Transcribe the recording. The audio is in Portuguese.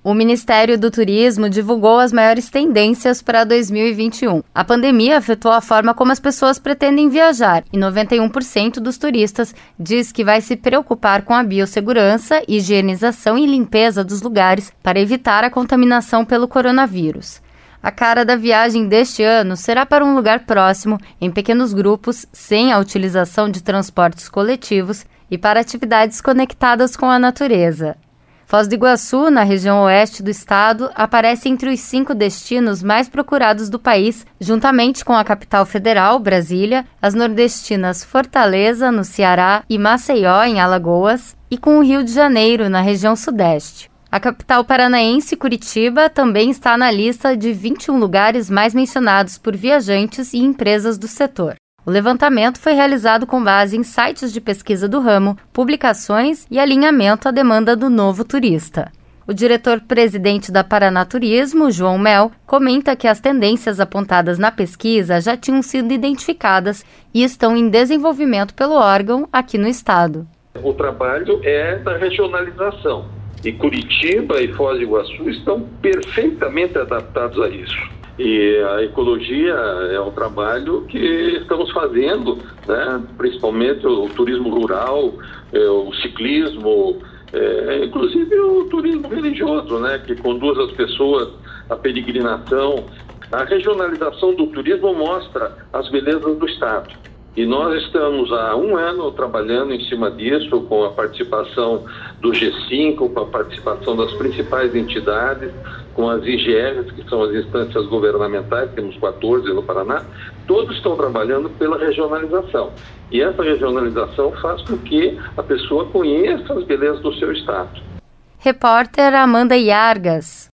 O Ministério do Turismo divulgou as maiores tendências para 2021. A pandemia afetou a forma como as pessoas pretendem viajar e 91% dos turistas diz que vai se preocupar com a biossegurança, higienização e limpeza dos lugares para evitar a contaminação pelo coronavírus. A cara da viagem deste ano será para um lugar próximo, em pequenos grupos, sem a utilização de transportes coletivos e para atividades conectadas com a natureza. Foz do Iguaçu, na região oeste do estado, aparece entre os 5 destinos mais procurados do país, juntamente com a capital federal, Brasília, as nordestinas Fortaleza, no Ceará, e Maceió, em Alagoas, e com o Rio de Janeiro, na região sudeste. A capital paranaense, Curitiba, também está na lista de 21 lugares mais mencionados por viajantes e empresas do setor. O levantamento foi realizado com base em sites de pesquisa do ramo, publicações e alinhamento à demanda do novo turista. O diretor-presidente da Paraná Turismo, João Mel, comenta que as tendências apontadas na pesquisa já tinham sido identificadas e estão em desenvolvimento pelo órgão aqui no estado. O trabalho é da regionalização e Curitiba e Foz do Iguaçu estão perfeitamente adaptados a isso. E a ecologia é um trabalho que estamos fazendo, né? Principalmente o turismo rural, o ciclismo, inclusive o turismo religioso, né? Que conduz as pessoas à peregrinação. A regionalização do turismo mostra as belezas do estado. E nós estamos há 1 ano trabalhando em cima disso, com a participação do G5, com a participação das principais entidades, com as IGRs, que são as instâncias governamentais, temos 14 no Paraná, todos estão trabalhando pela regionalização. E essa regionalização faz com que a pessoa conheça as belezas do seu estado. Repórter Amanda Iargas.